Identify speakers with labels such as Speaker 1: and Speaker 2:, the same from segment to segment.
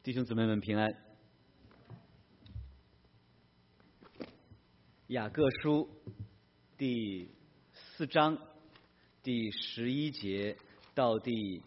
Speaker 1: 弟兄姊妹们平安。雅各书第4章第11节到第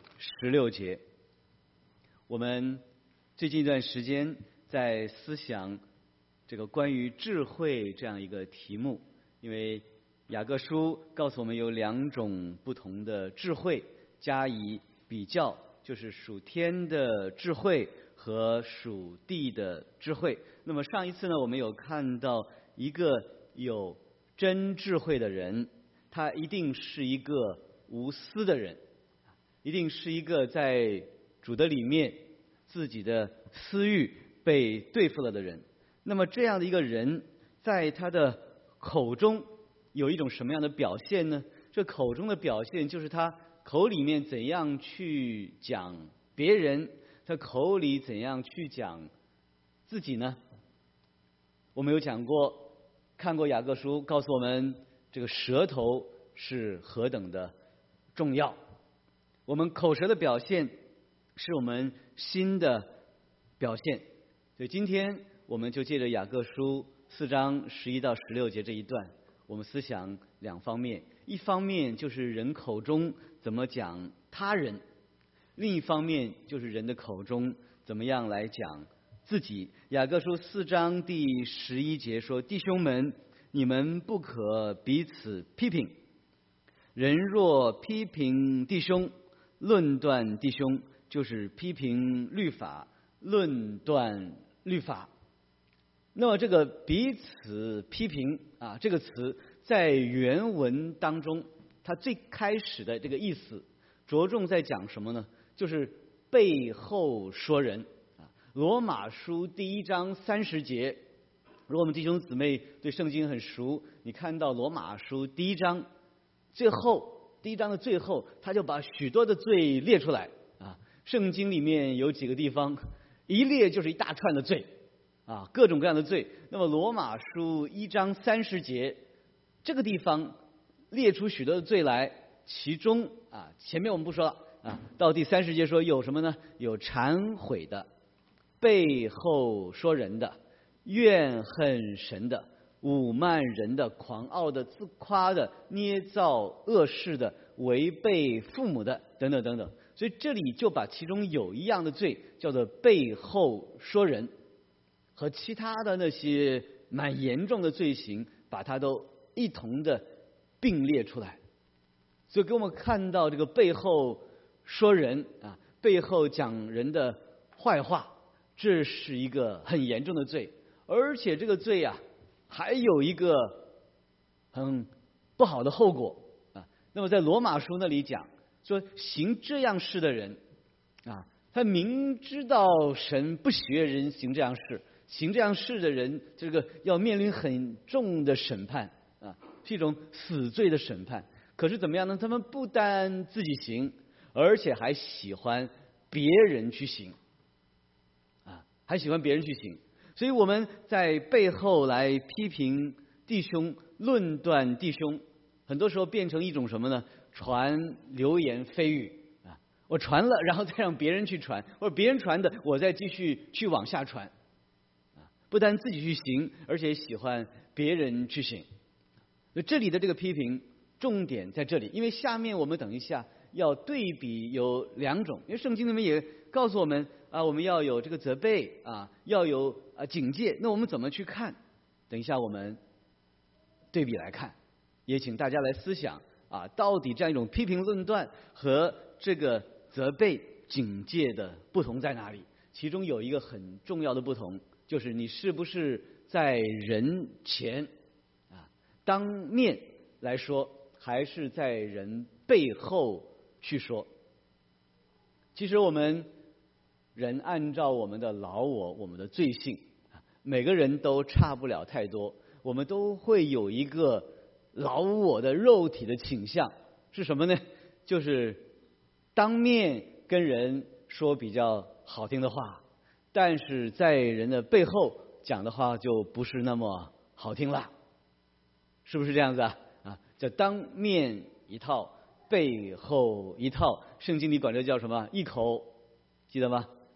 Speaker 1: 16节，我们最近一段时间在思想这个关于智慧这样一个题目，因为雅各书告诉我们有2种不同的智慧加以比较，就是属天的智慧和属地的智慧。那么上一次呢，我们有看到一个有真智慧的人，他一定是一个无私的人，一定是一个在主的里面自己的私欲被对付了的人。那么这样的一个人，在他的口中有一种什么样的表现呢？这口中的表现就是他口里面怎样去讲别人，他口里怎样去讲自己呢？我们有讲过，看过雅各书，告诉我们这个舌头是何等的重要。我们口舌的表现是我们心的表现。所以今天我们就借着雅各书4章11到16节这一段，我们思想2方面。一方面就是人口中怎么讲他人，另一方面就是人的口中怎么样来讲自己。雅各书4章第11节说：弟兄们，你们不可彼此批评，人若批评弟兄，论断弟兄，就是批评律法，论断律法。那么这个彼此批评啊，这个词在原文当中，它最开始的这个意思着重在讲什么呢？就是背后说人啊。罗马书第1章30节，如果我们弟兄姊妹对圣经很熟，你看到罗马书第1章最后，第1章的最后，他就把许多的罪列出来啊。圣经里面有几个地方一列就是一大串的罪啊，各种各样的罪。那么罗马书1章30节这个地方列出许多的罪来，其中啊，前面我们不说了啊，到第30节说有什么呢？有忏悔的，背后说人的，怨恨神的，侮慢人的，狂傲的，自夸的，捏造恶事的，违背父母的，等等等等。所以这里就把其中有一样的罪叫做背后说人，和其他的那些蛮严重的罪行，把它都一同的并列出来。所以给我们看到这个背后说人啊，背后讲人的坏话，这是一个很严重的罪。而且这个罪啊，还有一个很不好的后果啊。那么在罗马书那里讲说，行这样事的人啊，他明知道神不喜悦人行这样事，行这样事的人，这个要面临很重的审判啊，是一种死罪的审判。可是怎么样呢？他们不但自己行，而且还喜欢别人去行啊，还喜欢别人去行。所以我们在背后来批评弟兄，论断弟兄，很多时候变成一种什么呢？传流言蜚语啊，我传了，然后再让别人去传，或者别人传的，我再继续去往下传啊，不但自己去行，而且喜欢别人去行。这里的这个批评重点在这里，因为下面我们等一下要对比有2种，因为圣经里面也告诉我们啊，我们要有这个责备啊，要有警戒。那我们怎么去看？等一下我们对比来看，也请大家来思想啊，到底这样一种批评论断和这个责备警戒的不同在哪里？其中有一个很重要的不同，就是你是不是在人前啊当面来说，还是在人背后去说。其实我们人按照我们的老我们的罪性，每个人都差不了太多，我们都会有一个老我的肉体的倾向，是什么呢？就是当面跟人说比较好听的话，但是在人的背后讲的话就不是那么好听了，是不是这样子啊？叫当面一套，背后一套。圣经里管这叫什么？一口，记得吗？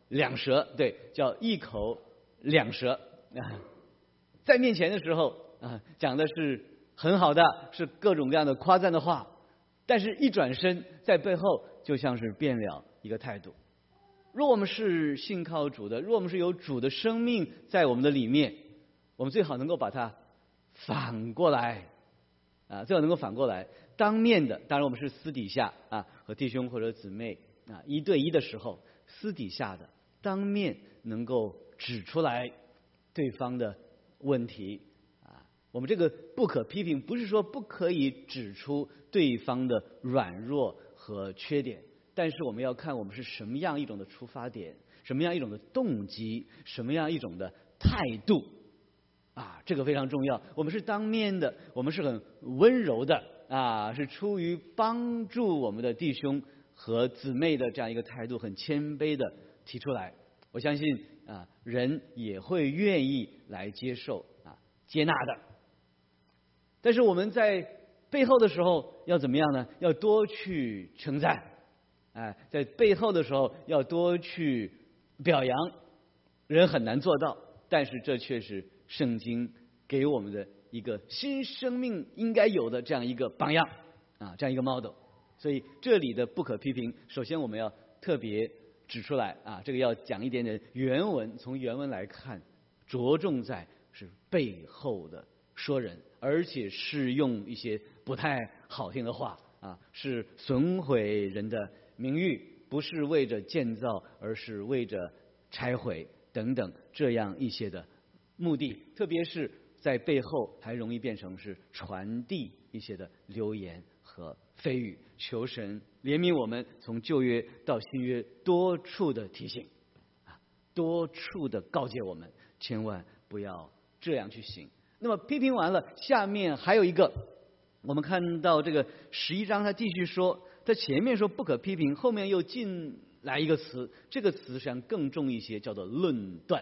Speaker 1: 两舌，对，叫一口两舌。在面前的时候讲的是很好的，是各种各样的夸赞的话，但是一转身，在背后就像是变了一个态度。若我们是信靠主的，若我们是有主的生命在我们的里面，我们最好能够把它反过来最好能够反过来，当面的，当然我们是私底下和弟兄或者姊妹一对一的时候，私底下的当面能够指出来对方的问题我们这个不可批评，不是说不可以指出对方的软弱和缺点，但是我们要看我们是什么样一种的出发点，什么样一种的动机，什么样一种的态度这个非常重要。我们是当面的，我们是很温柔的是出于帮助我们的弟兄和姊妹的这样一个态度，很谦卑的提出来，我相信人也会愿意来接受接纳的。但是我们在背后的时候要怎么样呢？要多去称赞在背后的时候要多去表扬。人很难做到，但是这却是圣经给我们的一个新生命应该有的这样一个榜样这样一个 model。 所以这里的不可批评，首先我们要特别指出来这个要讲一点点原文，从原文来看，着重在是背后的说人，而且是用一些不太好听的话是损毁人的名誉，不是为着建造，而是为着拆毁等等这样一些的目的，特别是在背后还容易变成是传递一些的流言和蜚语。求神怜悯我们，从旧约到新约多处的提醒多处的告诫我们，千万不要这样去行。那么批评完了，下面还有一个，我们看到这个11章他继续说，他前面说不可批评，后面又进来一个词，这个词实际上更重一些，叫做论断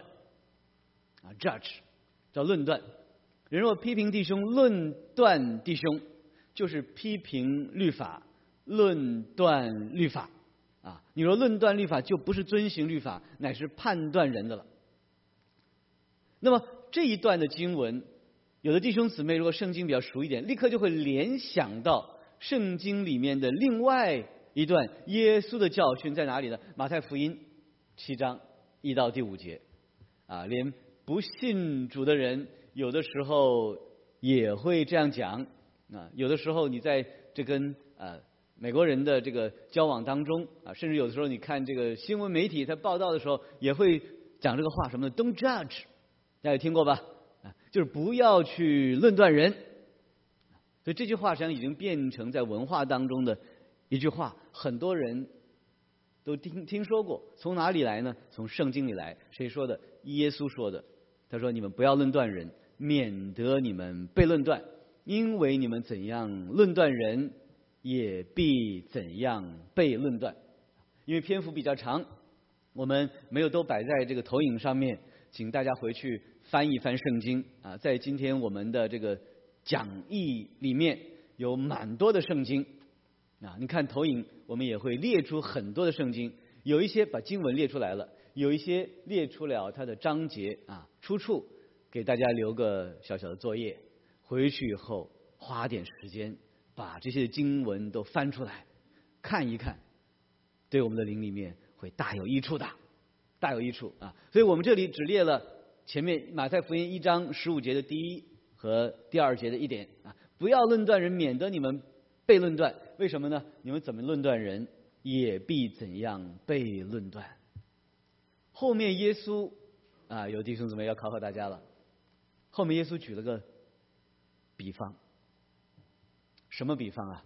Speaker 1: judge， 叫论断。人若批评弟兄，论断弟兄，就是批评律法，论断律法你若论断律法，就不是遵行律法，乃是判断人的了。那么这一段的经文，有的弟兄姊妹如果圣经比较熟一点，立刻就会联想到圣经里面的另外一段耶稣的教训在哪里呢？马太福音7章1到第5节连不信主的人有的时候也会这样讲有的时候你在这跟美国人的这个交往当中甚至有的时候你看这个新闻媒体他报道的时候也会讲这个话，什么呢？ Don't judge， 大家有听过吧？就是不要去论断人。所以这句话实际上已经变成在文化当中的一句话，很多人都听说过。从哪里来呢？从圣经里来。谁说的？耶稣说的。他说你们不要论断人，免得你们被论断，因为你们怎样论断人，也必怎样被论断。因为篇幅比较长，我们没有都摆在这个投影上面，请大家回去翻一翻圣经在今天我们的这个讲义里面有蛮多的圣经你看投影我们也会列出很多的圣经，有一些把经文列出来了，有一些列出了它的章节出处，给大家留个小小的作业，回去以后花点时间把这些经文都翻出来看一看，对我们的灵里面会大有益处的，大有益处所以我们这里只列了前面马太福音1章15节的第1和第2节的一点不要论断人，免得你们被论断。为什么呢？你们怎么论断人，也必怎样被论断。后面耶稣有弟兄姊妹要考考大家了。后面耶稣举了个比方，什么比方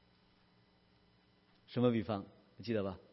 Speaker 1: 什么比方？你记得吧？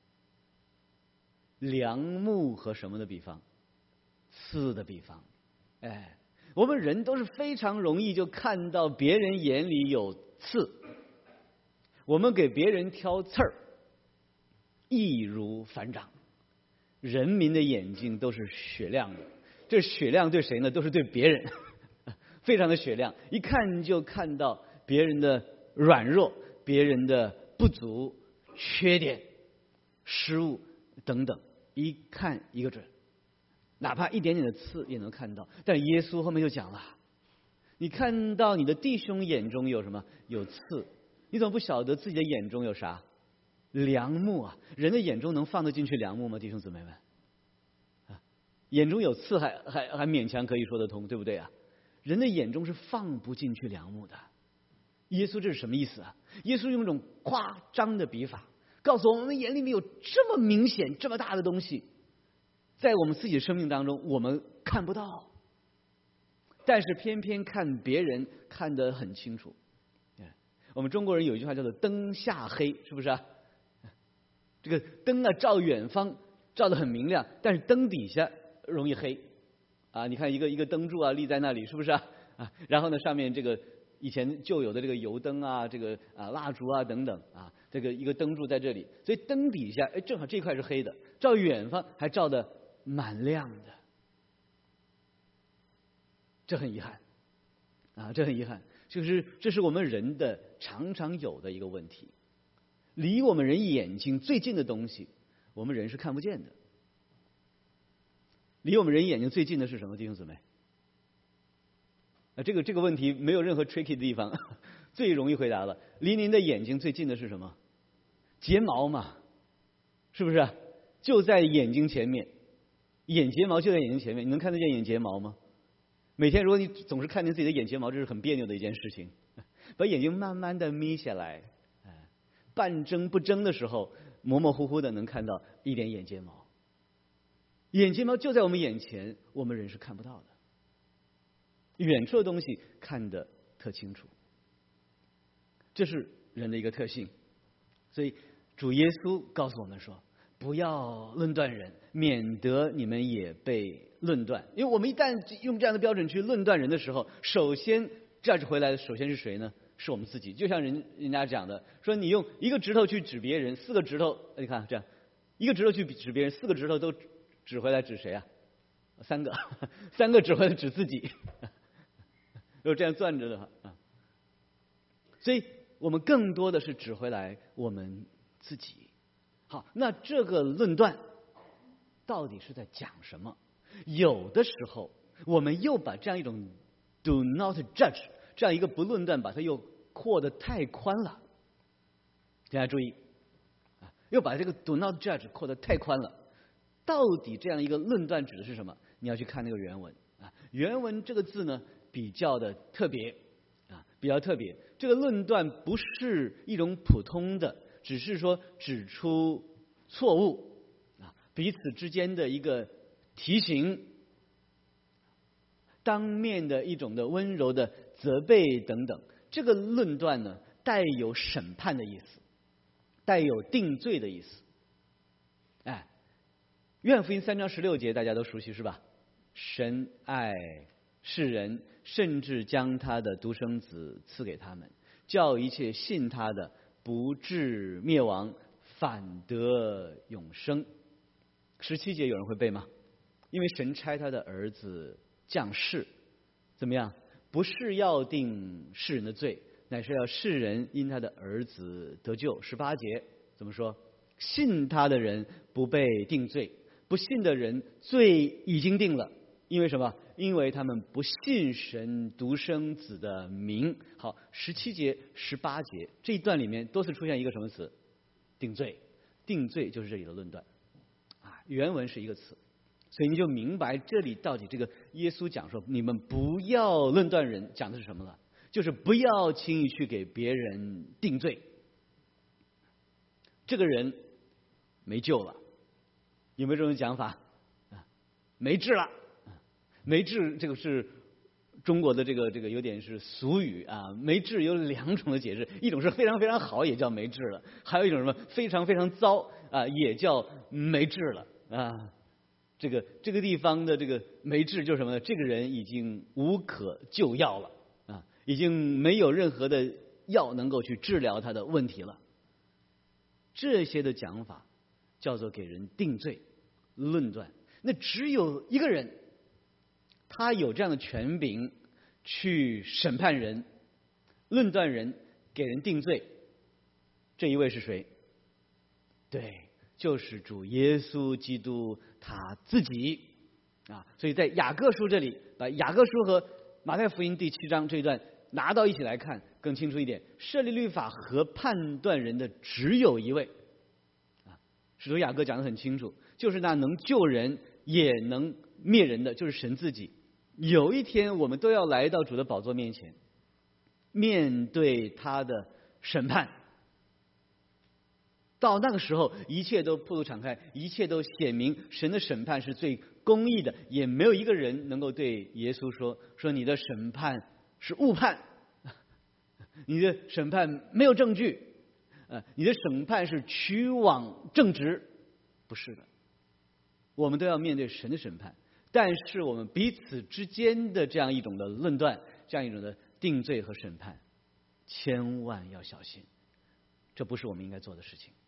Speaker 1: 梁木和什么的比方？刺的比方。我们人都是非常容易就看到别人眼里有刺，我们给别人挑刺儿，易如反掌。人民的眼睛都是雪亮的，这雪亮对谁呢？都是对别人，非常的雪亮，一看就看到别人的软弱，别人的不足、缺点、失误等等， 一看一个准，哪怕一点点的刺也能看到。但是耶稣后面就讲了，你看到你的弟兄眼中有什么？有刺，你怎么不晓得自己的眼中有啥？梁木啊！人的眼中能放得进去梁木吗？弟兄姊妹们，眼中有刺还勉强可以说得通，对不对啊？人的眼中是放不进去梁木的。耶稣这是什么意思啊？耶稣用一种夸张的笔法，告诉我们眼里面有这么明显、这么大的东西，在我们自己的生命当中我们看不到，但是偏偏看别人看得很清楚。我们中国人有一句话叫做灯下黑，是不是啊？这个灯啊照远方照得很明亮，但是灯底下容易黑啊！你看一个灯柱啊立在那里，是不是啊？然后呢上面这个以前就有的这个油灯啊，这个蜡烛啊等等啊，这个一个灯柱在这里，所以灯底下正好这块是黑的，照远方还照得蛮亮的，这很遗憾啊，这很遗憾，就是这是我们人的常常有的一个问题。离我们人眼睛最近的东西，我们人是看不见的。离我们人眼睛最近的是什么，弟兄姊妹？这个问题没有任何 tricky 的地方，最容易回答了。离您的眼睛最近的是什么？睫毛嘛，是不是？就在眼睛前面，眼睫毛就在眼睛前面，你能看得见眼睫毛吗？每天如果你总是看见自己的眼睫毛，这是很别扭的一件事情。把眼睛慢慢的眯下来，半睁不睁的时候，模模糊糊的能看到一点眼睫毛。眼睫毛就在我们眼前，我们人是看不到的。远处的东西看得特清楚，这是人的一个特性。所以主耶稣告诉我们说，不要论断人，免得你们也被论断。因为我们一旦用这样的标准去论断人的时候，首先judge回来的首先是谁呢？是我们自己。就像人家讲的，说你用一个指头去指别人，4个指头，你看这样，一个指头去指别人，4个指头都指回来指谁啊？3个指回来指自己。如果这样攥着的话所以我们更多的是指回来我们自己。好，那这个论断到底是在讲什么？有的时候我们又把这样一种 do not judge 这样一个不论断，把它又扩得太宽了。大家注意又把这个 do not judge 扩得太宽了。到底这样一个论断指的是什么？你要去看那个原文原文这个字呢比较的特别比较特别。这个论断不是一种普通的，只是说指出错误彼此之间的一个提醒，当面的一种的温柔的责备等等。这个论断呢带有审判的意思，带有定罪的意思。约翰福音3章16节大家都熟悉是吧？神爱世人，甚至将他的独生子赐给他们，叫一切信他的不至灭亡，反得永生。17节有人会背吗？因为神差他的儿子降世，怎么样？不是要定世人的罪，乃是要世人因他的儿子得救。18节怎么说？信他的人不被定罪，不信的人罪已经定了。因为什么？因为他们不信神独生子的名。好，17节、18节这一段里面多次出现一个什么词？定罪。定罪就是这里的论断原文是一个词，所以你就明白这里到底这个耶稣讲说你们不要论断人，讲的是什么了？就是不要轻易去给别人定罪。这个人没救了，有没有这种讲法没治了。没治这个是中国的这个有点是俗语没治有2种的解释，一种是非常非常好也叫没治了，还有一种什么非常非常糟也叫没治了这个地方的这个没治就是什么呢？这个人已经无可救药了已经没有任何的药能够去治疗他的问题了。这些的讲法叫做给人定罪论断。那只有一个人他有这样的权柄去审判人、论断人、给人定罪。这一位是谁？对， 就是主耶稣基督他自己啊。所以在雅各书这里，把雅各书和马太福音第7章这一段拿到一起来看，更清楚一点。设立律法和判断人的只有一位啊，使徒雅各讲得很清楚，就是那能救人也能灭人的，就是神自己。有一天我们都要来到主的宝座面前，面对他的审判。到那个时候，一切都暴露敞开，一切都显明神的审判是最公义的，也没有一个人能够对耶稣说你的审判是误判，你的审判没有证据，你的审判是取往正直，不是的。我们都要面对神的审判，但是我们彼此之间的这样一种的论断，这样一种的定罪和审判，千万要小心，这不是我们应该做的事情。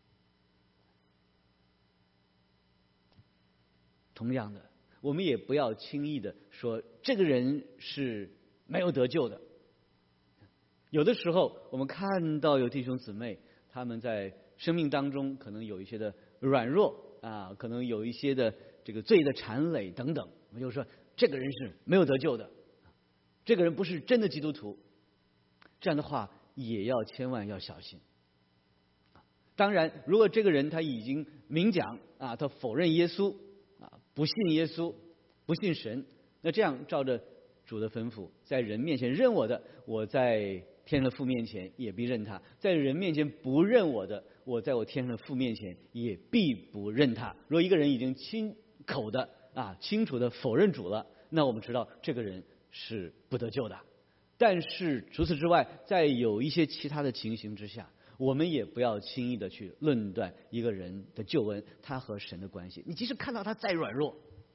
Speaker 1: 同样的，我们也不要轻易的说这个人是没有得救的。有的时候我们看到有弟兄姊妹他们在生命当中可能有一些的软弱啊，可能有一些的这个罪的缠累等等，我们就说这个人是没有得救的，这个人不是真的基督徒。这样的话也要千万要小心。当然如果这个人他已经明讲啊，他否认耶稣啊，不信耶稣，不信神，那这样照着主的吩咐，在人面前认我的，我在天上的父面前也必认他；在人面前不认我的，我在我天上的父面前也必不认他。如果一个人已经亲口的啊，清楚的否认主了，那我们知道这个人是不得救的。但是除此之外，在有一些其他的情形之下，我们也不要轻易的去论断一个人的救恩他和神的关系。你即使看到他再软弱，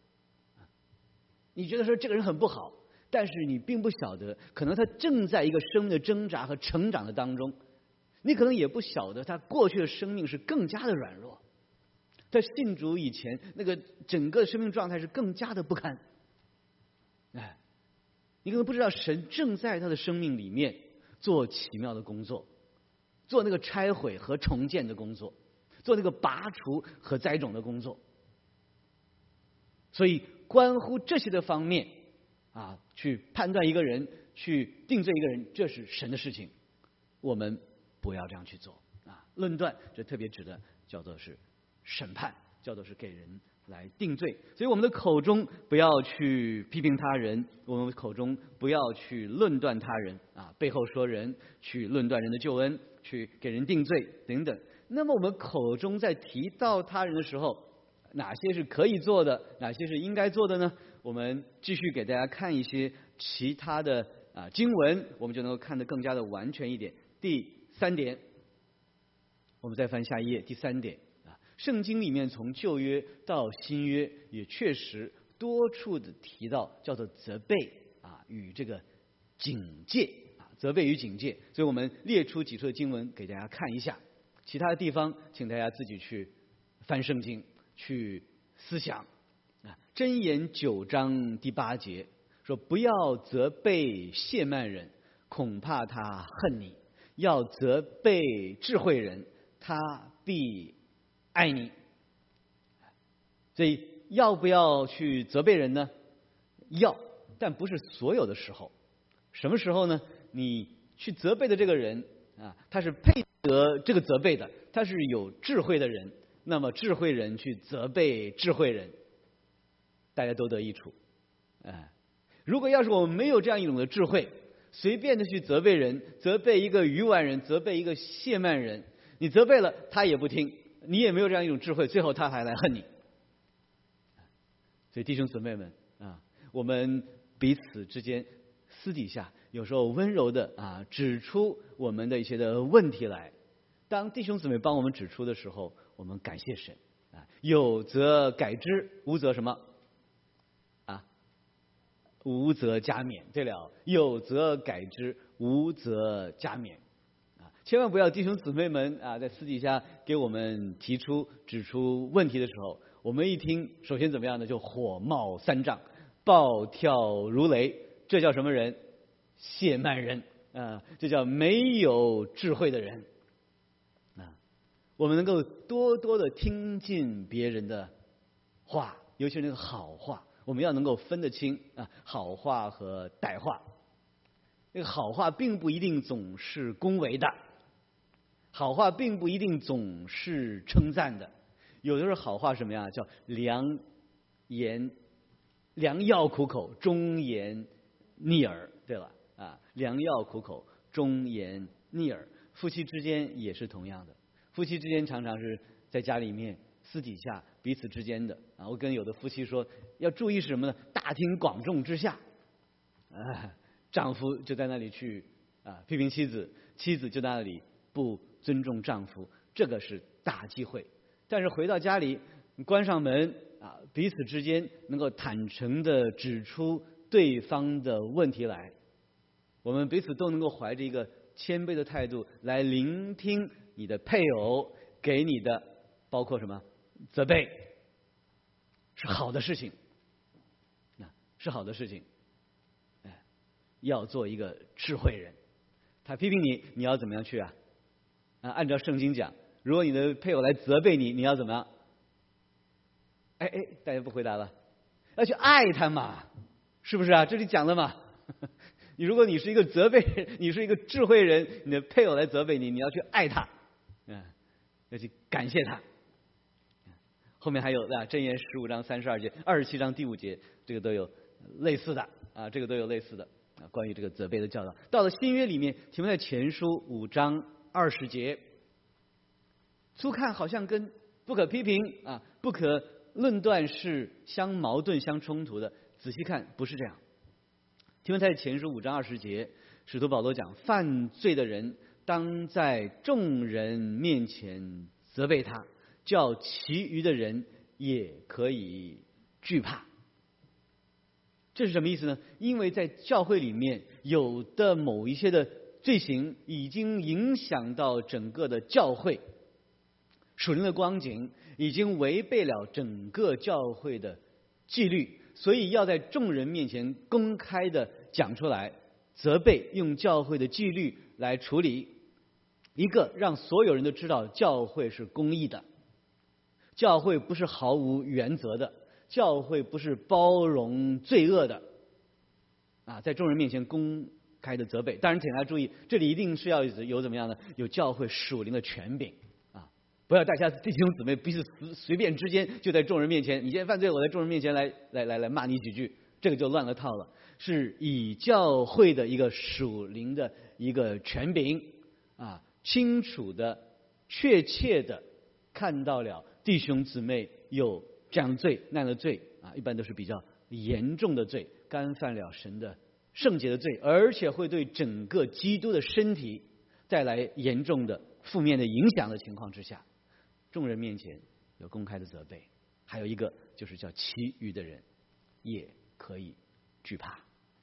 Speaker 1: 你觉得说这个人很不好，但是你并不晓得可能他正在一个生命的挣扎和成长的当中，你可能也不晓得他过去的生命是更加的软弱，他信主以前那个整个生命状态是更加的不堪。你可能不知道神正在他的生命里面做奇妙的工作，做那个拆毁和重建的工作，做那个拔除和栽种的工作。所以关乎这些的方面啊，去判断一个人，去定罪一个人，这是神的事情，我们不要这样去做啊。论断这特别指的叫做是审判，叫做是给人来定罪。所以我们的口中不要去批评他人，我们口中不要去论断他人啊，背后说人，去论断人的救恩，去给人定罪等等。那么我们口中在提到他人的时候，哪些是可以做的，哪些是应该做的呢？我们继续给大家看一些其他的经文，我们就能够看得更加的完全一点。第3点，我们再翻下一页，第3点。圣经里面从旧约到新约也确实多处的提到叫做责备啊与这个警戒啊，责备与警戒。所以我们列出几处的经文给大家看一下，其他的地方请大家自己去翻圣经去思想啊。箴言9章第8节说，不要责备亵慢人，恐怕他恨你；要责备智慧人，他必爱你。所以要不要去责备人呢？要，但不是所有的时候。什么时候呢？你去责备的这个人啊，他是配得这个责备的，他是有智慧的人，那么智慧人去责备智慧人，大家都得益处。如果要是我们没有这样一种的智慧，随便的去责备人，责备一个愚顽人，责备一个亵慢人，你责备了他也不听，你也没有这样一种智慧，最后他还来恨你。所以弟兄姊妹们啊，我们彼此之间私底下有时候温柔的指出我们的一些的问题来。当弟兄姊妹帮我们指出的时候，我们感谢神啊，有则改之，无则什么无则加勉。对了，有则改之，无则加勉。千万不要弟兄姊妹们在私底下给我们指出问题的时候，我们一听，首先怎么样呢？就火冒三丈，暴跳如雷。这叫什么人？亵慢人这叫没有智慧的人我们能够多多的听进别人的话，尤其是那个好话，我们要能够分得清啊，好话和歹话。那个好话并不一定总是恭维的，好话并不一定总是称赞的，有的时候好话什么呀？叫良药苦口，忠言逆耳，对吧？啊，良药苦口，忠言逆耳。夫妻之间也是同样的，夫妻之间常常是在家里面私底下彼此之间的啊。我跟有的夫妻说，要注意什么呢？大庭广众之下，丈夫就在那里去批评妻子，妻子就在那里不尊重丈夫，这个是大忌讳。但是回到家里，关上门啊，彼此之间能够坦诚地指出对方的问题来，我们彼此都能够怀着一个谦卑的态度来聆听你的配偶给你的包括什么责备，是好的事情，是好的事情。要做一个智慧人，他批评你，你要怎么样去按照圣经讲，如果你的配偶来责备你，你要怎么样？大家不回答了，要去爱他嘛，是不是啊？这里讲的嘛。如果你是一个责备人，你是一个智慧人，你的配偶来责备你，你要去爱他，要去感谢他。后面还有箴言15章32节、27章第5节，这个都有类似的这个都有类似的关于这个责备的教导。到了新约里面，提摩太前书5章20节，初看好像跟不可批评不可论断是相矛盾相冲突的，仔细看不是这样。提摩太前书5章20节，使徒保罗讲，犯罪的人当在众人面前责备他，叫其余的人也可以惧怕。这是什么意思呢？因为在教会里面有的某一些的罪行已经影响到整个的教会属灵的光景，已经违背了整个教会的纪律，所以要在众人面前公开的讲出来，责备，用教会的纪律来处理。一个让所有人都知道教会是公义的，教会不是毫无原则的，教会不是包容罪恶的在众人面前公开的责备。当然请大家注意，这里一定是要有怎么样的，有教会属灵的权柄不要大家弟兄姊妹彼此随便之间就在众人面前，你现在犯罪，我在众人面前来骂你几句，这个就乱了套了。是以教会的一个属灵的一个权柄清楚的确切的看到了弟兄姊妹有这样的罪那样的罪一般都是比较严重的罪，干犯了神的圣洁的罪，而且会对整个基督的身体带来严重的负面的影响的情况之下，众人面前有公开的责备。还有一个就是叫其余的人也可以惧怕。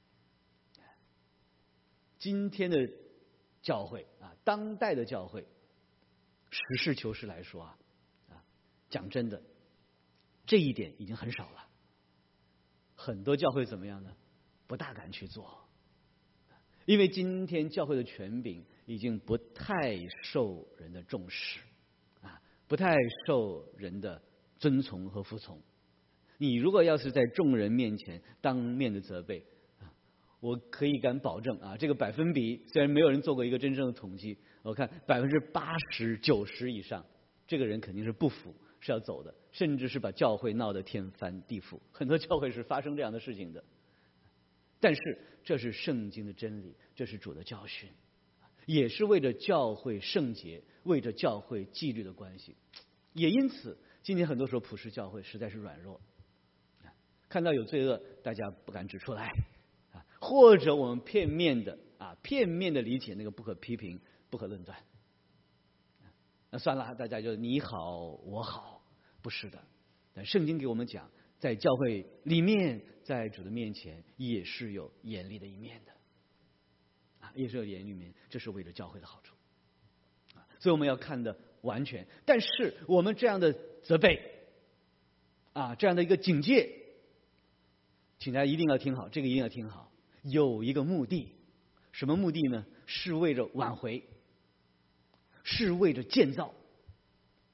Speaker 1: 今天的教会当代的教会，实事求是来说讲真的，这一点已经很少了。很多教会怎么样呢？不大敢去做，因为今天教会的权柄已经不太受人的重视不太受人的遵从和服从。你如果要是在众人面前当面的责备我可以敢保证这个百分比虽然没有人做过一个真正的统计，我看80%、90%以上，这个人肯定是不服，是要走的，甚至是把教会闹得天翻地覆。很多教会是发生这样的事情的，但是这是圣经的真理，这是主的教训，也是为着教会圣洁，为着教会纪律的关系。也因此今天很多时候普世教会实在是软弱，看到有罪恶大家不敢指出来或者我们片面的理解那个不可批评不可论断那算了，大家就你好我好，不是的。但圣经给我们讲，在教会里面，在主的面前也是有严厉的一面的也是有严厉的一面，这是为了教会的好处所以我们要看的完全。但是我们这样的责备这样的一个警戒，请大家一定要听好，这个一定要听好，有一个目的。什么目的呢？是为着挽回，是为着建造，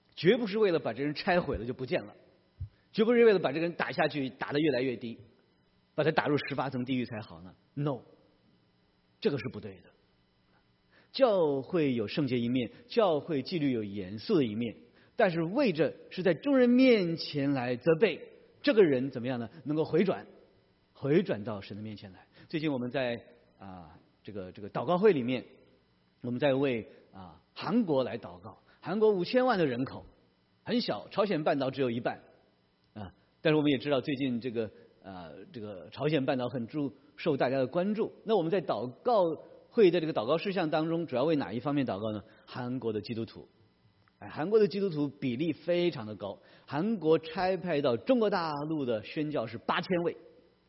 Speaker 1: 绝不是为了把这个人拆毁了就不见了，绝不是为了把这个人打下去，打得越来越低，把他打入18层地狱才好呢。No， 这个是不对的。教会有圣洁一面，教会纪律有严肃的一面，但是为着是在众人面前来责备这个人怎么样呢？能够回转到神的面前来。最近我们在这个祷告会里面，我们在为韩国来祷告。韩国5000万的人口很小，朝鲜半岛只有一半但是我们也知道最近这个朝鲜半岛很受大家的关注。那我们在祷告会的这个祷告事项当中，主要为哪一方面祷告呢？韩国的基督徒。韩国的基督徒比例非常的高，韩国差派到中国大陆的宣教士8000位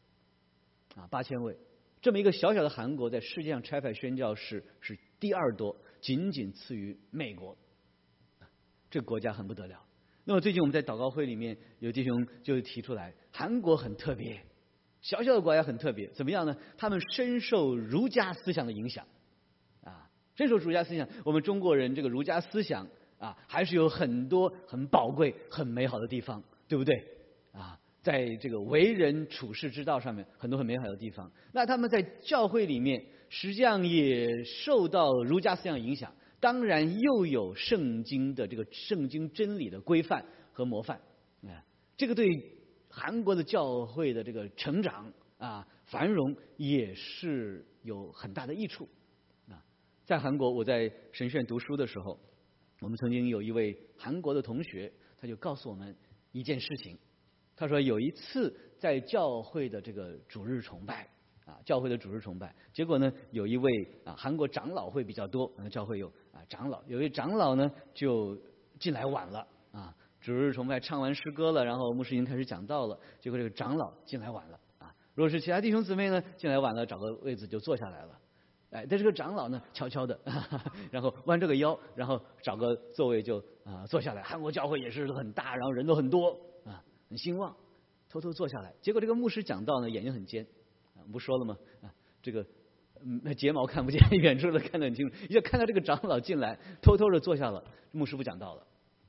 Speaker 1: ，8000位。这么一个小小的韩国，在世界上差派宣教士是第2多，仅仅次于美国。这个国家很不得了。那么最近我们在祷告会里面，有弟兄就提出来，韩国很特别，小小的国家很特别，怎么样呢？他们深受儒家思想的影响深受儒家思想。我们中国人这个儒家思想还是有很多很宝贵、很美好的地方，对不对在这个为人处世之道上面，很多很美好的地方。那他们在教会里面，实际上也受到儒家思想影响，当然又有圣经的这个圣经真理的规范和模范这个对韩国的教会的这个成长繁荣也是有很大的益处在韩国，我在神学院读书的时候，我们曾经有一位韩国的同学，他就告诉我们一件事情。他说有一次在教会的这个主日崇拜结果呢，有一位韩国长老会比较多，教会有长老，有一位长老呢就进来晚了主日崇拜唱完诗歌了，然后牧师已经开始讲道了，结果这个长老进来晚了如果是其他弟兄姊妹呢，进来晚了找个位子就坐下来了。但这个长老呢，悄悄的，然后弯着个腰，然后找个座位就坐下来。韩国教会也是很大，然后人都很多很兴旺，偷偷坐下来。结果这个牧师讲道呢，眼睛很尖不说了吗这个睫毛看不见，远处的看得很清楚。一下看到这个长老进来，偷偷的坐下了，牧师不讲道了，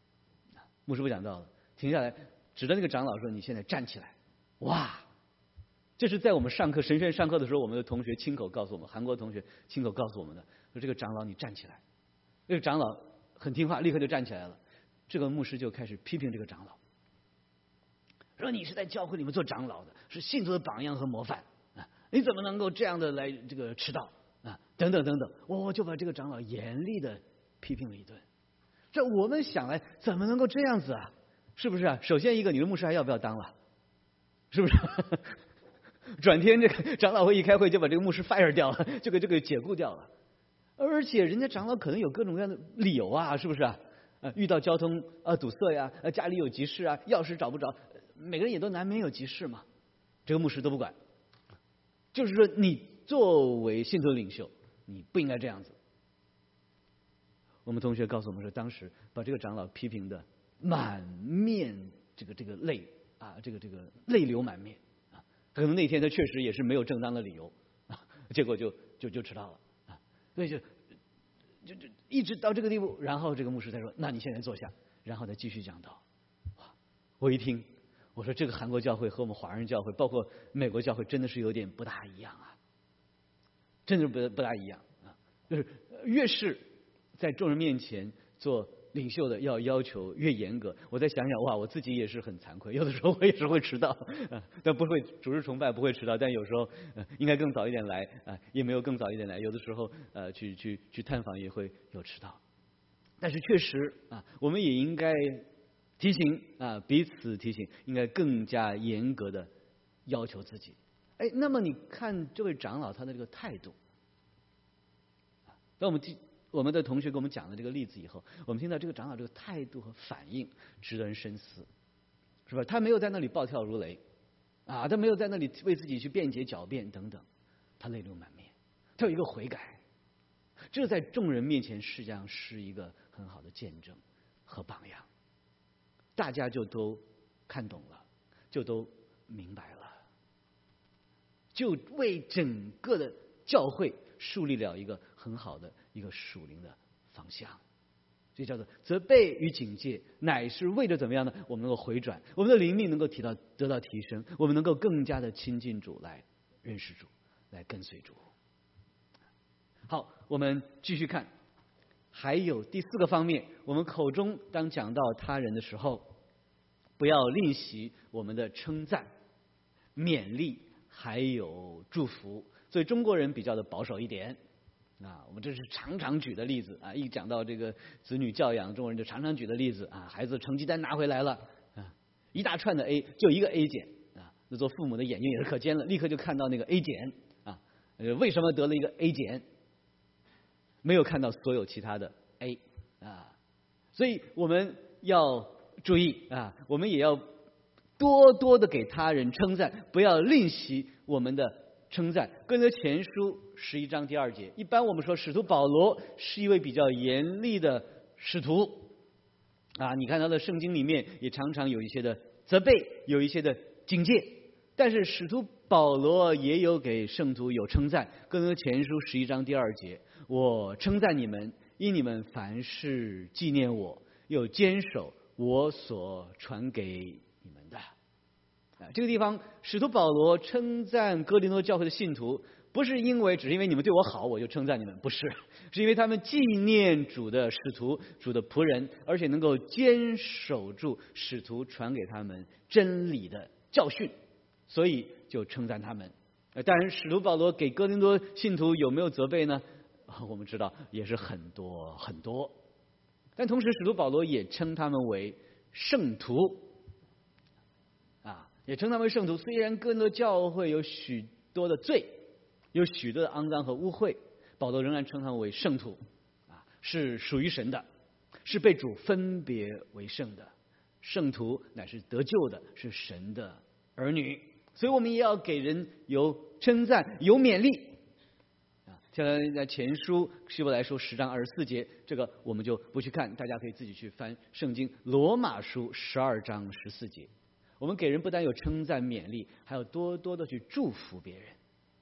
Speaker 1: 停下来，指着那个长老说：“你现在站起来。”哇！这是在我们神学院上课的时候，我们的同学亲口告诉我们，韩国同学亲口告诉我们的，说这个长老你站起来。这个长老很听话，立刻就站起来了。这个牧师就开始批评这个长老，说你是在教会里面做长老的，是信徒的榜样和模范你怎么能够这样的来这个迟到等等等等。我就把这个长老严厉的批评了一顿。这我们想来，怎么能够这样子是不是首先一个，你的牧师还要不要当了？是不是？转天这个长老会一开会就把这个牧师 fire 掉了，就给这个解雇掉了。而且人家长老可能有各种各样的理由是不是遇到交通堵塞呀，家里有急事钥匙找不着，每个人也都难免有急事嘛。这个牧师都不管，就是说你作为信徒领袖，你不应该这样子。我们同学告诉我们说，当时把这个长老批评的满面这个泪这个泪流满面可能那天他确实也是没有正当的理由结果就迟到了所以就一直到这个地步。然后这个牧师才说：“那你现在坐下。”然后再继续讲道。我一听，我说这个韩国教会和我们华人教会，包括美国教会，真的是有点不大一样真的是不大一样就是越是在众人面前做领袖的要求越严格。我再想想，我自己也是很惭愧，有的时候我也是会迟到但不会主日崇拜不会迟到，但有时候应该更早一点来也没有更早一点来，有的时候去探访也会有迟到。但是确实我们也应该提醒彼此提醒，应该更加严格的要求自己。那么你看这位长老他的这个态度，当我们的同学给我们讲了这个例子以后，我们听到这个长老这个态度和反应值得人深思，是吧？他没有在那里暴跳如雷他没有在那里为自己去辩解狡辩等等，他泪流满面，他有一个悔改，这在众人面前实际上是一个很好的见证和榜样，大家就都看懂了，就都明白了，就为整个的教会树立了一个很好的一个属灵的方向。 所以叫做责备与警戒，乃是为着怎么样呢？我们能够回转，我们的灵命能够得到提升，我们能够更加的亲近主，来认识主，来跟随主。好，我们继续看，还有第4个方面，我们口中当讲到他人的时候，不要吝惜我们的称赞、勉励，还有祝福。所以中国人比较的保守一点。我们这是常常举的例子啊！一讲到这个子女教养，中国人就常常举的例子啊，孩子成绩单拿回来了啊，一大串的 A， 就一个 A 减啊，那做父母的眼睛也是可尖了，立刻就看到那个 A 减啊，为什么得了一个 A 减？没有看到所有其他的 A 啊，所以我们要注意啊，我们也要多多的给他人称赞，不要吝惜我们的称赞。哥林多前书11章第2节，一般我们说使徒保罗是一位比较严厉的使徒啊，你看他的圣经里面也常常有一些的责备，有一些的警戒，但是使徒保罗也有给圣徒有称赞。哥林多前书11章第2节，我称赞你们，因你们凡事纪念我，又坚守我所传给你们的。这个地方使徒保罗称赞哥林多教会的信徒，不是只是因为你们对我好我就称赞你们，不是，是因为他们纪念主的使徒，主的仆人，而且能够坚守住使徒传给他们真理的教训，所以就称赞他们。当然使徒保罗给哥林多信徒有没有责备呢？我们知道也是很多很多，但同时使徒保罗也称他们为圣徒啊，也称他们为圣徒。虽然哥林多教会有许多的罪，有许多的肮脏和污秽，保罗仍然称他们为圣徒啊，是属于神的，是被主分别为圣的。圣徒乃是得救的，是神的儿女，所以我们也要给人有称赞，有勉励。像在前书希伯来书10章24节，这个我们就不去看，大家可以自己去翻圣经罗马书12章14节。我们给人不但有称赞勉励，还要多多的去祝福别人。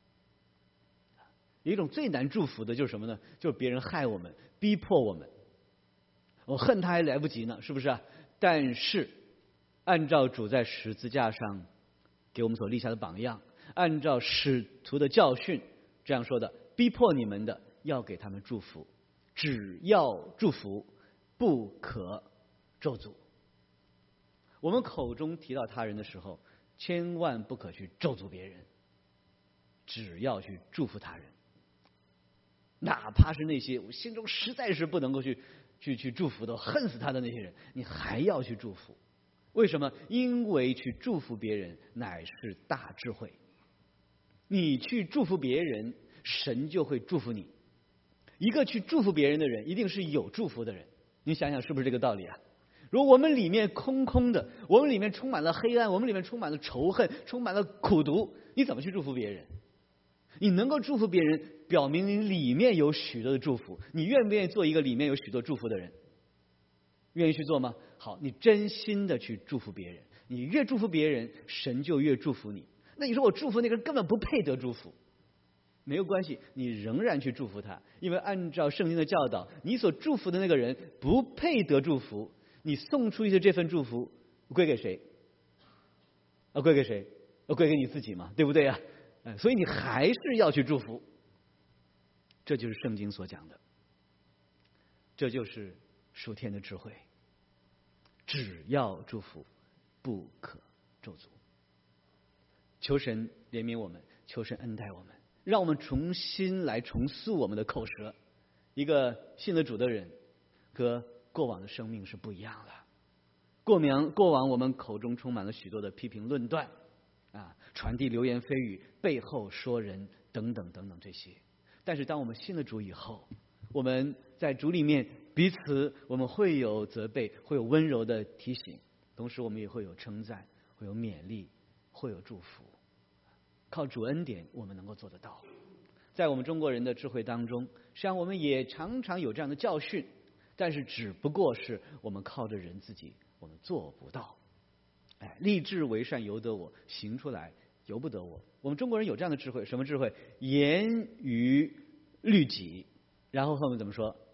Speaker 1: 有一种最难祝福的就是什么呢？就是别人害我们，逼迫我们，我恨他还来不及呢，是不是啊？但是按照主在十字架上给我们所立下的榜样，按照使徒的教训这样说的，逼迫你们的要给他们祝福，只要祝福，不可咒诅。我们口中提到他人的时候，千万不可去咒诅别人，只要去祝福他人。哪怕是那些我心中实在是不能够去祝福的，恨死他的那些人，你还要去祝福。为什么？因为去祝福别人乃是大智慧。你去祝福别人，神就会祝福你。一个去祝福别人的人，一定是有祝福的人。你想想是不是这个道理啊？如果我们里面空空的，我们里面充满了黑暗，我们里面充满了仇恨，充满了苦毒，你怎么去祝福别人？你能够祝福别人，表明你里面有许多的祝福。你愿不愿意做一个里面有许多祝福的人？愿意去做吗？好，你真心的去祝福别人，你越祝福别人，神就越祝福你。那你说我祝福那个人根本不配得祝福，没有关系，你仍然去祝福他，因为按照圣经的教导，你所祝福的那个人不配得祝福，你送出去的这份祝福归给谁？归给谁？归给你自己嘛，对不对啊？所以你还是要去祝福，这就是圣经所讲的，这就是属天的智慧。只要祝福，不可咒诅。求神怜悯我们，求神恩待我们，让我们重新来重塑我们的口舌。一个信了主的人和过往的生命是不一样的。过往我们口中充满了许多的批评论断啊，传递流言蜚语，背后说人等等等等这些。但是当我们信了主以后，我们在主里面彼此我们会有责备，会有温柔的提醒，同时我们也会有称赞，会有勉励，会有祝福。靠主恩典我们能够做得到。在我们中国人的智慧当中，实际上我们也常常有这样的教训，但是只不过是我们靠着人自己我们做不到。立志为善由得我，行出来由不得我。我们中国人有这样的智慧，什么智慧？严于律己，然后后面怎么说？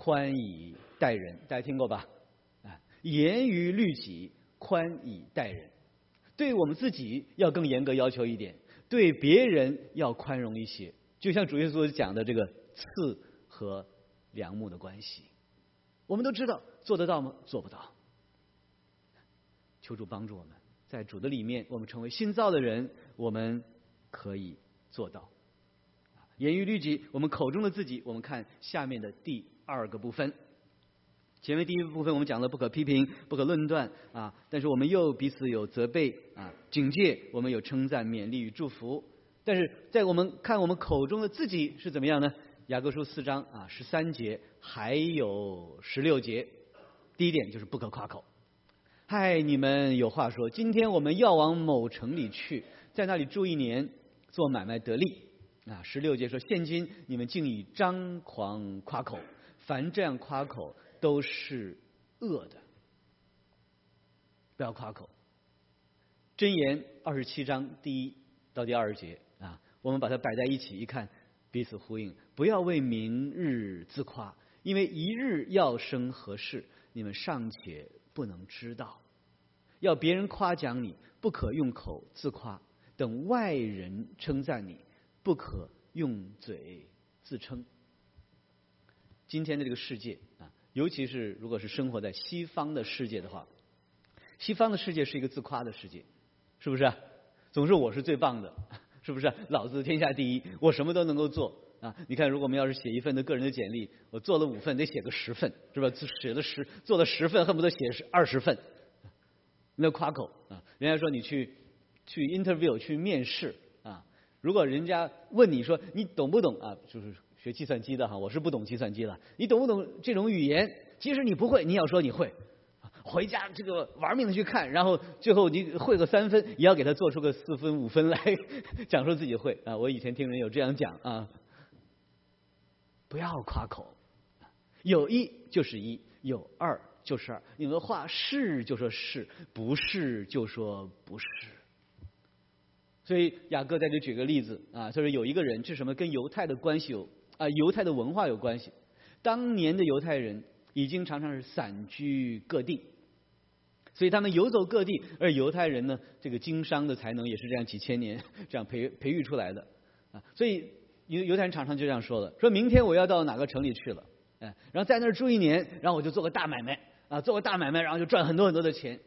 Speaker 1: 宽以待人，大家听过吧？啊，严于律己，宽以待人。对我们自己要更严格要求一点，对别人要宽容一些。就像主耶稣讲的这个刺和梁木的关系，我们都知道，做得到吗？做不到。求主帮助我们，在主的里面，我们成为新造的人，我们可以做到。严于律己，我们口中的自己，我们看下面的第2个部分。前面第1部分我们讲了不可批评，不可论断啊，但是我们又彼此有责备啊、警戒，我们有称赞、勉励与祝福。但是在我们看我们口中的自己是怎么样呢？雅各书4章13节还有16节，第一点就是不可夸口。嗨，你们有话说，今天我们要往某城里去，在那里住1年，做买卖得利。16节说，现今你们竟以张狂夸口，凡这样夸口都是恶的，不要夸口。箴言27章第1到第2节我们把它摆在一起一看，彼此呼应。不要为明日自夸，因为一日要生何事，你们尚且不能知道。要别人夸奖你，不可用口自夸；等外人称赞你，不可用嘴自称。今天的这个世界尤其是如果是生活在西方的世界的话，西方的世界是一个自夸的世界，是不是？总是我是最棒的，是不是？老子天下第一，我什么都能够做你看，如果我们要是写一份的个人的简历，我做了5份，得写个10份，是吧？做了10份，恨不得写20份，那夸口人家说你去 interview 去面试如果人家问你说你懂不懂就是学计算机的我是不懂计算机的，你懂不懂这种语言？即使你不会，你要说你会。回家这个玩命的去看，然后最后你会个3分，也要给他做出个4分5分来，讲说自己会我以前听人有这样讲不要夸口，有1就是1，有2就是2，你们话是就说是，不是就说不是。所以雅各在这举个例子就是有一个人，这什么跟犹太的关系犹太的文化有关系。当年的犹太人已经常常是散居各地，所以他们游走各地，而犹太人呢，这个经商的才能也是这样几千年这样培育出来的所以犹太人常常就这样说了，说明天我要到哪个城里去了然后在那儿住1年，然后我就做个大买卖做个大买卖，然后就赚很多很多的钱。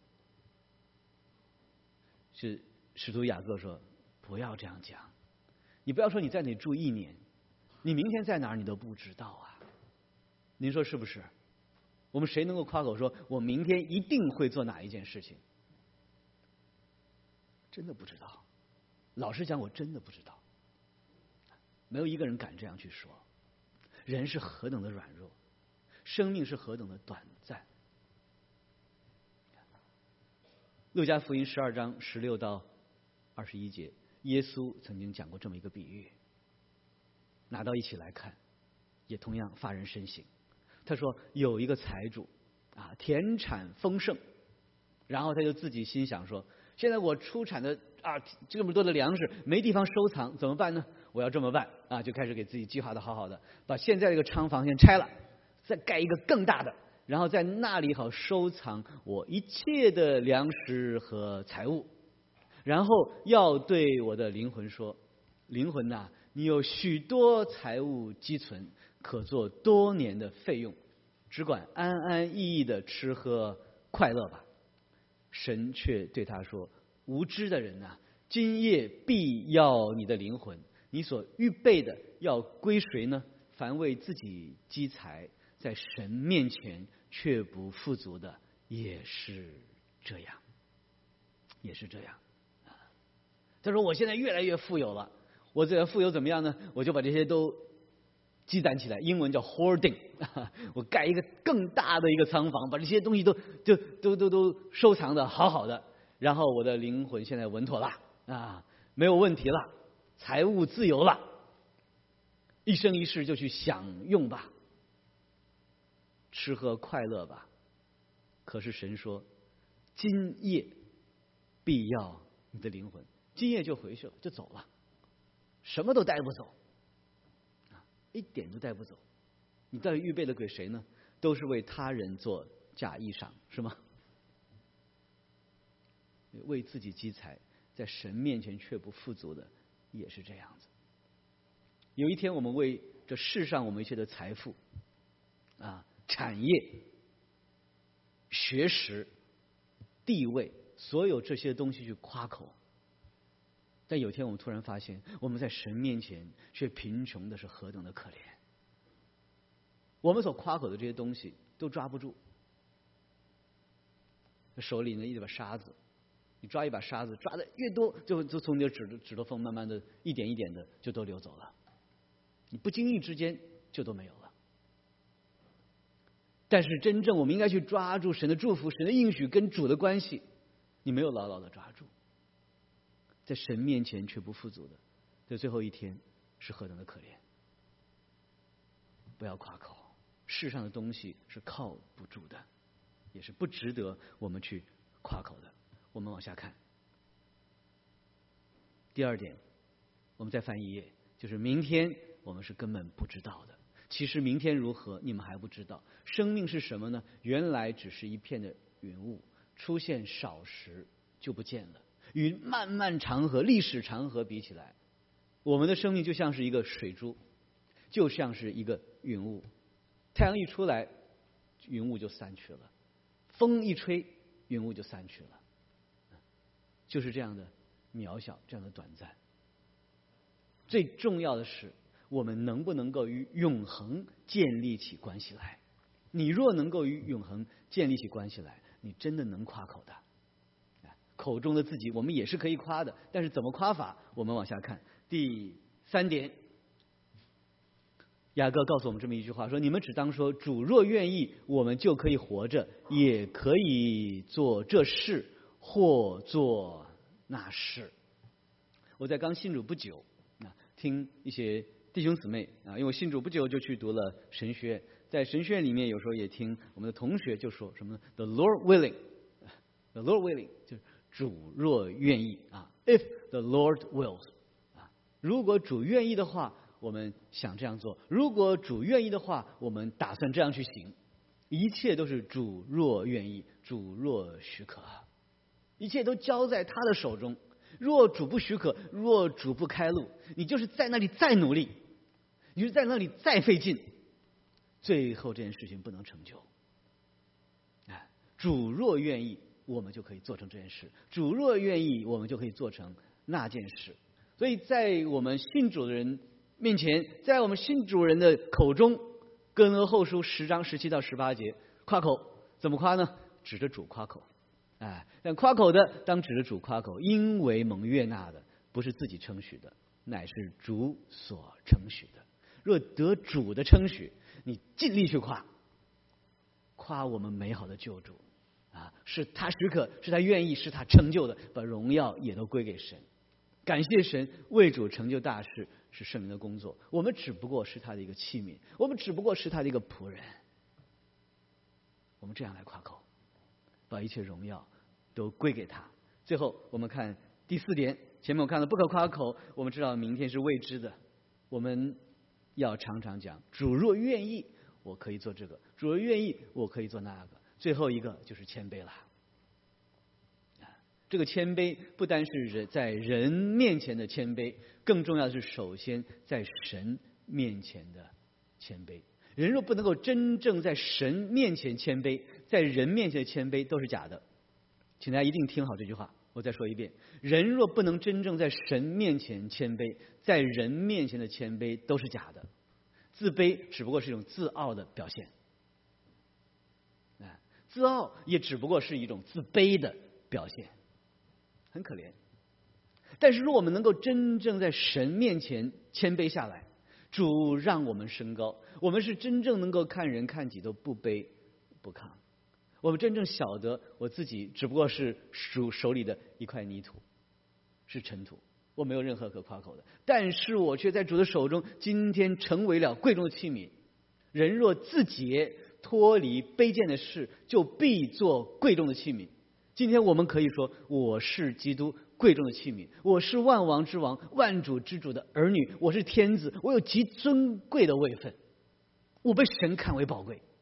Speaker 1: 是使徒雅各说不要这样讲，你不要说你在那里住1年，你明天在哪儿你都不知道您说是不是？我们谁能够夸口说我明天一定会做哪一件事情？真的不知道，老实讲我真的不知道，没有一个人敢这样去说。人是何等的软弱，生命是何等的短暂。路加福音12章16到21节，耶稣曾经讲过这么一个比喻，拿到一起来看，也同样发人深省。他说有一个财主田产丰盛，然后他就自己心想说，现在我出产的这么多的粮食没地方收藏，怎么办呢？我要这么办就开始给自己计划的好好的，把现在这个仓房先拆了，再盖一个更大的，然后在那里好收藏我一切的粮食和财物。然后要对我的灵魂说，灵魂你有许多财物积存，可做多年的费用，只管安安逸逸的吃喝快乐吧。神却对他说，无知的人今夜必要你的灵魂，你所预备的要归谁呢？凡为自己积财，在神面前却不富足的，也是这样，也是这样他说我现在越来越富有了，我这个富有怎么样呢？我就把这些都积攒起来，英文叫 hoarding 我盖一个更大的一个仓房，把这些东西都收藏的好好的，然后我的灵魂现在稳妥了没有问题了，财务自由了，一生一世就去享用吧，吃喝快乐吧。可是神说，今夜必要你的灵魂，今夜就回去了，就走了，什么都带不走一点都带不走。 你到底预备了给谁呢？都是为他人做假衣裳，是吗？为自己积财，在神面前却不富足的，也是这样子。有一天，我们为这世上我们一切的财富产业、学识、地位，所有这些东西去夸口，但有一天我们突然发现，我们在神面前却贫穷的是何等的可怜。我们所夸口的这些东西都抓不住，手里呢一把沙子，你抓一把沙子，抓的越多，就从你的指头缝慢慢的一点一点的就都流走了，你不经意之间就都没有了。但是真正我们应该去抓住神的祝福、神的应许跟主的关系，你没有牢牢的抓住，在神面前却不富足的，在最后一天是何等的可怜。不要夸口，世上的东西是靠不住的，也是不值得我们去夸口的。我们往下看，第二点，我们再翻一页，就是明天我们是根本不知道的。其实明天如何，你们还不知道。生命是什么呢？原来只是一片的云雾，出现少时就不见了。与漫漫长河、历史长河比起来，我们的生命就像是一个水珠，就像是一个云雾。太阳一出来，云雾就散去了；风一吹，云雾就散去了。就是这样的渺小，这样的短暂。最重要的是，我们能不能够与永恒建立起关系来？你若能够与永恒建立起关系来，你真的能夸口的。口中的自己，我们也是可以夸的，但是怎么夸法？我们往下看第3点。雅各告诉我们这么一句话，说：你们只当说，主若愿意，我们就可以活着，也可以做这事或做那事。我在刚信主不久，听一些弟兄姊妹因为我信主不久就去读了神学院，在神学院里面有时候也听我们的同学就说什么呢 ？The Lord willing， The Lord willing 就是主若愿意If the Lord wills 如果主愿意的话，我们想这样做；如果主愿意的话，我们打算这样去行。一切都是主若愿意，主若许可，一切都交在他的手中。若主不许可，若主不开路，你就是在那里再努力，你就是在那里再费劲，最后这件事情不能成就。主若愿意，我们就可以做成这件事；主若愿意，我们就可以做成那件事。所以在我们信主的人面前，在我们信主人的口中，哥林多后书10章17到18节夸口，怎么夸呢？指着主夸口。但夸口的当指着主夸口，因为蒙悦纳的不是自己称许的，乃是主所称许的。若得主的称许，你尽力去夸，夸我们美好的救主是他许可，是他愿意，是他成就的，把荣耀也都归给神。感谢神为主成就大事，是圣灵的工作，我们只不过是他的一个器皿，我们只不过是他的一个仆人。我们这样来夸口，把一切荣耀都归给他。最后我们看第4点，前面我看了不可夸口，我们知道明天是未知的，我们要常常讲主若愿意我可以做这个，主若愿意我可以做那个。最后一个就是谦卑了。这个谦卑不单是在人面前的谦卑，更重要的是首先在神面前的谦卑。人若不能够真正在神面前谦卑，在人面前的谦卑都是假的。请大家一定听好这句话，我再说一遍，人若不能真正在神面前谦卑，在人面前的谦卑都是假的。自卑只不过是一种自傲的表现，自傲也只不过是一种自卑的表现，很可怜。但是如果我们能够真正在神面前谦卑下来，主让我们升高，我们是真正能够看人看己都不卑不亢。我们真正晓得我自己只不过是主手里的一块泥土，是尘土，我没有任何可夸口的，但是我却在主的手中今天成为了贵重的器皿。人若自洁，脱离卑贱的事，就必做贵重的器皿。今天我们可以说，我是基督贵重的器皿，我是万王之王、万主之主的儿女，我是天子，我有极尊贵的位分。 我被神看为宝贵。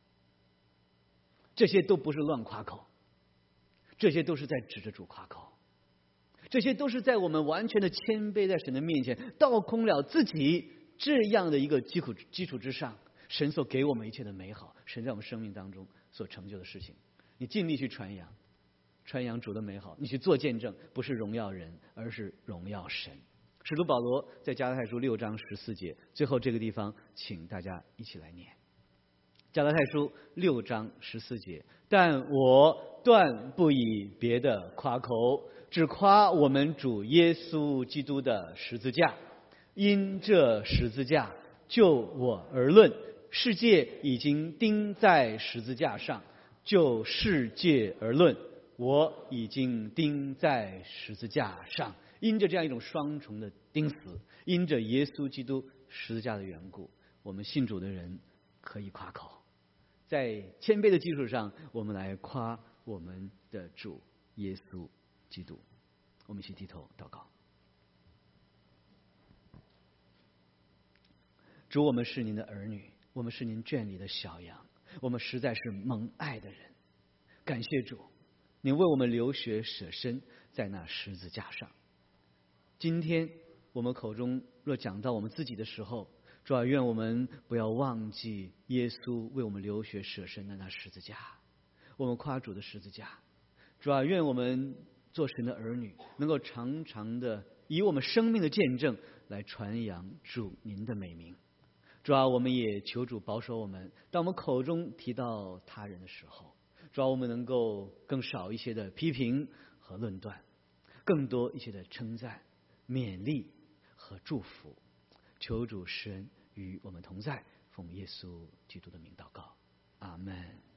Speaker 1: 这些都不是乱夸口，这些都是在指着主夸口，这些都是在我们完全的谦卑在神的面前，倒空了自己这样的一个基础之上，神所给我们一切的美好，神在我们生命当中所成就的事情，你尽力去传扬主的美好，你去做见证，不是荣耀人，而是荣耀神。使徒保罗在加拉太书6章14节，最后这个地方，请大家一起来念。加拉太书6章14节，但我断不以别的夸口，只夸我们主耶稣基督的十字架。因这十字架，就我而论，世界已经钉在十字架上；就世界而论，我已经钉在十字架上。因着这样一种双重的钉死，因着耶稣基督十字架的缘故，我们信主的人可以夸口。在谦卑的基础上，我们来夸我们的主耶稣基督。我们一起低头祷告。主，我们是您的儿女，我们是您圈里的小羊，我们实在是蒙爱的人。感谢主，您为我们流血舍身在那十字架上。今天我们口中若讲到我们自己的时候，主啊，愿我们不要忘记耶稣为我们流血舍身的那十字架，我们夸主的十字架。主啊，愿我们做神的儿女，能够常常的以我们生命的见证来传扬主您的美名。主啊，我们也求主保守我们，当我们口中提到他人的时候，主啊，我们能够更少一些的批评和论断，更多一些的称赞、勉励和祝福。求主施恩与我们同在，奉耶稣基督的名祷告，阿们。